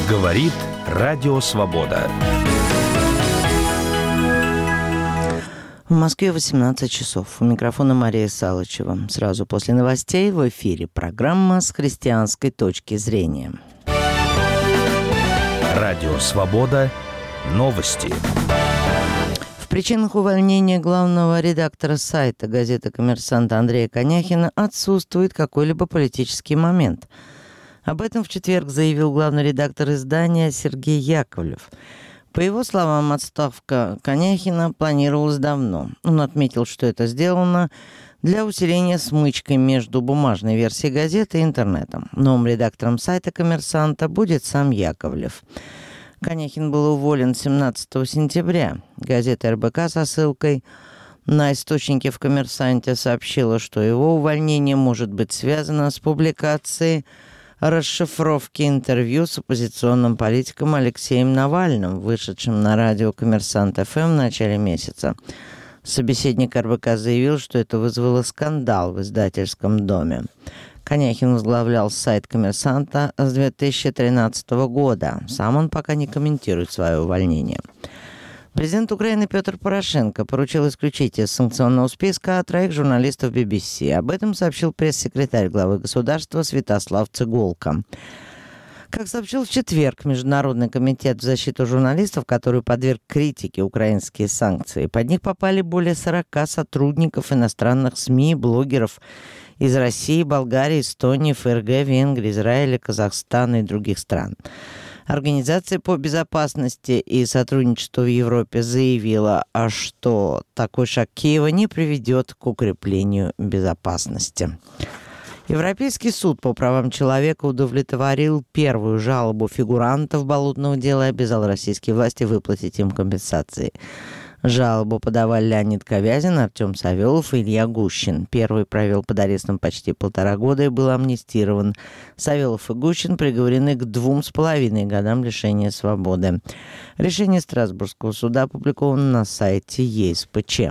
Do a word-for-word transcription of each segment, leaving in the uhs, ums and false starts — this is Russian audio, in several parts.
Говорит Радио Свобода. В Москве восемнадцать часов. У микрофона Мария Салычева. Сразу после новостей в эфире программа «С христианской точки зрения». Радио Свобода. Новости. В причинах увольнения главного редактора сайта газеты «Коммерсант» Андрея Коняхина отсутствует какой-либо политический момент. Об этом в четверг заявил главный редактор издания Сергей Яковлев. По его словам, отставка Коняхина планировалась давно. Он отметил, что это сделано для усиления смычки между бумажной версией газеты и интернетом. Новым редактором сайта «Коммерсанта» будет сам Яковлев. Коняхин был уволен семнадцатого сентября. Газета эр бэ ка со ссылкой на источники в «Коммерсанте» сообщила, что его увольнение может быть связано с публикацией расшифровки интервью с оппозиционным политиком Алексеем Навальным, вышедшим на радио «Коммерсант эф эм» в начале месяца. Собеседник эр бэ ка заявил, что это вызвало скандал в издательском доме. Коняхин возглавлял сайт «Коммерсанта» с две тысячи тринадцатого года. Сам он пока не комментирует свое увольнение. Президент Украины Петр Порошенко поручил исключить из санкционного списка троих журналистов би би си. Об этом сообщил пресс-секретарь главы государства Святослав Цыгулко. Как сообщил в четверг Международный комитет в защиту журналистов, который подверг критике украинские санкции, под них попали более сорока сотрудников иностранных СМИ и блогеров из России, Болгарии, Эстонии, эф эр гэ, Венгрии, Израиля, Казахстана и других стран. Организация по безопасности и сотрудничеству в Европе заявила, что такой шаг Киева не приведет к укреплению безопасности. Европейский суд по правам человека удовлетворил первую жалобу фигурантов болотного дела и обязал российские власти выплатить им компенсации. Жалобу подавали Леонид Ковязин, Артем Савелов и Илья Гущин. Первый провел под арестом почти полтора года и был амнистирован. Савелов и Гущин приговорены к двум с половиной годам лишения свободы. Решение Страсбургского суда опубликовано на сайте е эс пэ че.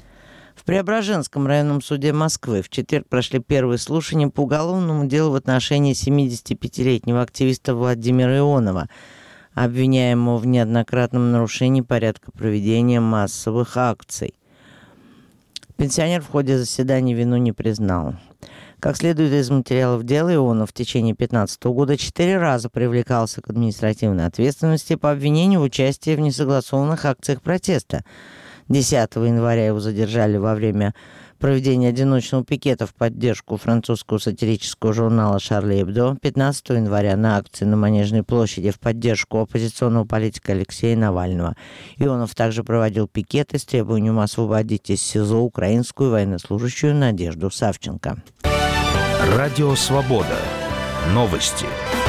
В Преображенском районном суде Москвы в четверг прошли первые слушания по уголовному делу в отношении семидесятипятилетнего активиста Владимира Ионова, обвиняемого в неоднократном нарушении порядка проведения массовых акций. Пенсионер в ходе заседания вину не признал. Как следует из материалов дела, Ионов в течение две тысячи пятнадцатого года четыре раза привлекался к административной ответственности по обвинению в участии в несогласованных акциях протеста. десятого января его задержали во время проведения одиночного пикета в поддержку французского сатирического журнала «Шарли Эбдо», пятнадцатого января на акции на Манежной площади в поддержку оппозиционного политика Алексея Навального. Ионов также проводил пикеты с требованием освободить из СИЗО украинскую военнослужащую Надежду Савченко. Радио Свобода. Новости.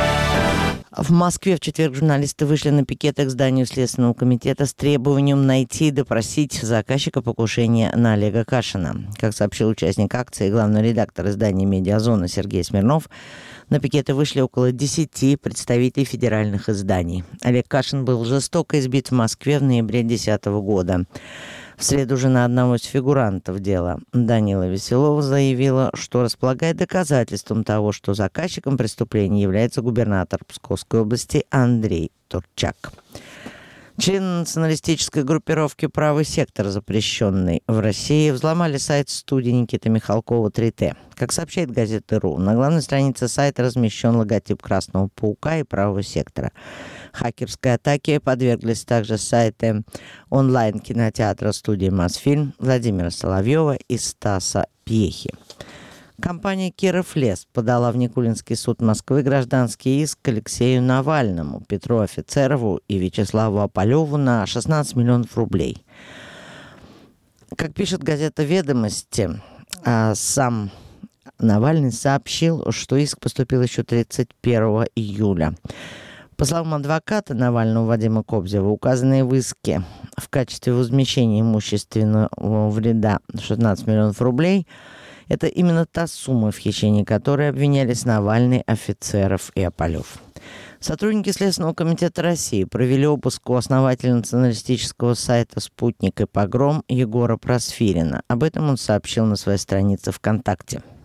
В Москве в четверг журналисты вышли на пикеты к зданию Следственного комитета с требованием найти и допросить заказчика покушения на Олега Кашина. Как сообщил участник акции, главный редактор издания «Медиазона» Сергей Смирнов, на пикеты вышли около десяти представителей федеральных изданий. Олег Кашин был жестоко избит в Москве в ноябре две тысячи десятого года. В среду жена одного из фигурантов дела, Данила Веселова, заявила, что располагает доказательством того, что заказчиком преступления является губернатор Псковской области Андрей Турчак. Члены националистической группировки «Правый сектор», запрещенный в России, взломали сайт студии Никиты Михалкова три тэ. Как сообщает газета РУ, на главной странице сайта размещен логотип Красного паука и Правого сектора. Хакерской атаке подверглись также сайты онлайн-кинотеатра студии «Мосфильм», Владимира Соловьева и Стаса Пьехи. Компания «Киров Лес» подала в Никулинский суд Москвы гражданский иск к Алексею Навальному, Петру Офицерову и Вячеславу Ополеву на шестнадцать миллионов рублей. Как пишет газета «Ведомости», сам Навальный сообщил, что иск поступил еще тридцать первого июля. По словам адвоката Навального Вадима Кобзева, указанные в иске в качестве возмещения имущественного вреда шестнадцать миллионов рублей – это именно та сумма, в хищении которой обвинялись Навальный, Офицеров и Ополев. Сотрудники Следственного комитета России провели обыск у основателя националистического сайта «Спутник» и «Погром» Егора Просфирина. Об этом он сообщил на своей странице ВКонтакте.